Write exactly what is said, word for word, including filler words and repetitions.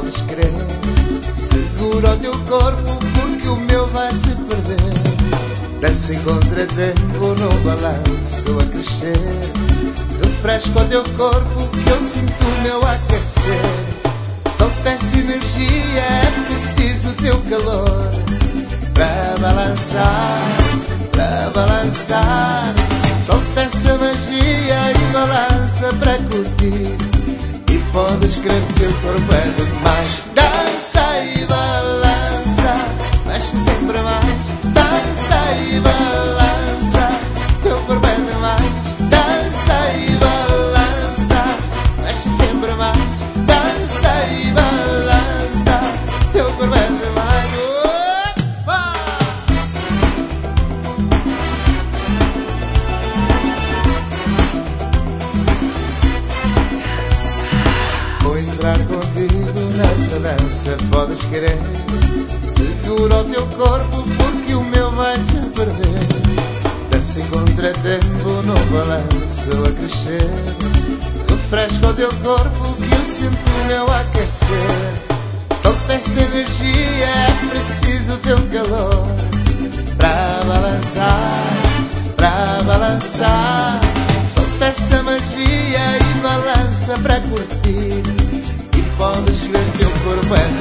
podes crer. Segura o teu corpo porque o meu vai se perder. Dança em contratempo no balanço a crescer. Refresca o teu corpo que eu sinto o meu aquecer. Solta essa energia, é preciso o teu calor. Para balançar, para balançar. Solta essa magia e balança para curtir. E podes crer que o corpo é demais. Dança e balança, mexe sempre mais. Dança e balança, teu corpo é demais. Dança e balança, mexe sempre mais. Dança e balança, teu corpo é demais. Opa! Vou entrar contigo nessa dança, podes querer. Segura o teu corpo porque o meu vai se perder. Dança em contratempo no balanço a crescer. Refresca o teu corpo que eu sinto o meu aquecer. Solta essa energia, é preciso o teu calor. Para balançar, para balançar. Solta essa magia e balança para curtir. E podes crer que o teu corpo é